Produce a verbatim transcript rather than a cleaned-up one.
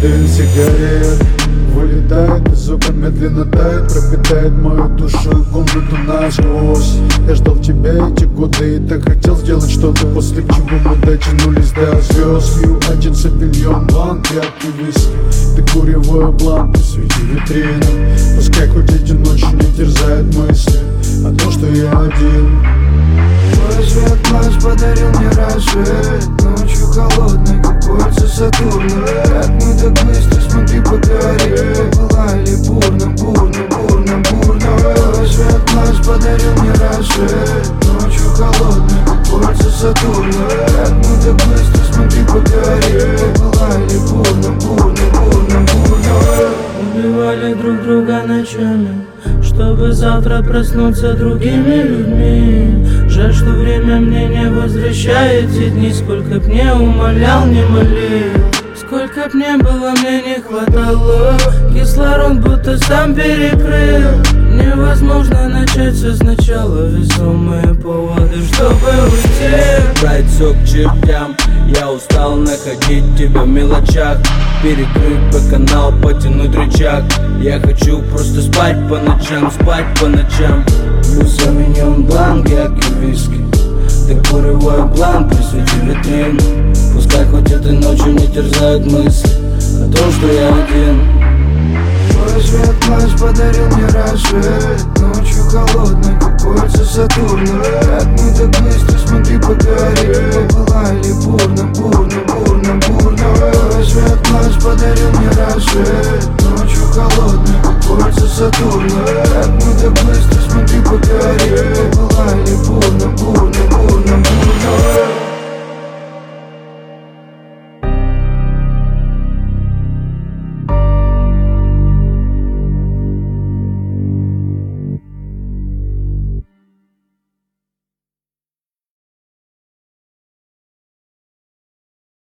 Дым сигарет вылетает из окон, медленно тает, пропитает мою душу и комнату насквозь. Я ждал тебя эти годы и так хотел сделать что-то, после чего мы дотянулись до звезд. Пью один сапильон, бланк, яркий виски. Ты куревой бланк, ты свети витрину. Пускай хоть эти ночи не терзают мысли о том, что я один. Твой свет глаз подарил мне рассвет, ночью холодной, как кольца Сатурна. Как мы так быстро, смотри, поговорили, пылали бурно, бурно, бурно, бурно. Твой свет глаз подарил мне рассвет, ночью холодной, как кольца Сатурна. Как мы так быстро, смотри, поговорили, пылали бурно, бурно, бурно, бурно. Убивали друг друга ночами, чтобы завтра проснуться другими людьми. Жаль, что время мне не возвращает те дни. Сколько б не умолял, не молил, сколько б не было, мне не хватало. Кислород будто сам перекрыл. Невозможно начать все сначала. Весомые поводы, чтобы уйти. Брать все к чертям. Я устал находить тебя в мелочах. Перекрыть Б-канал, потянуть рычаг. Я хочу просто спать по ночам, спать по ночам. Плюс заменен бланк, яркий виски. Ты куревой бланк, присвети витрину. Пускай хоть этой ночью не терзают мысли о том, что я один. Твой свет глаз подарил мне рассвет, ночью холодной, как кольца Сатурна. Как мы так быстро, смотри, поговорили, пылали бурно, бурно, бурно, бурно. Твой свет глаз подарил мне рассвет,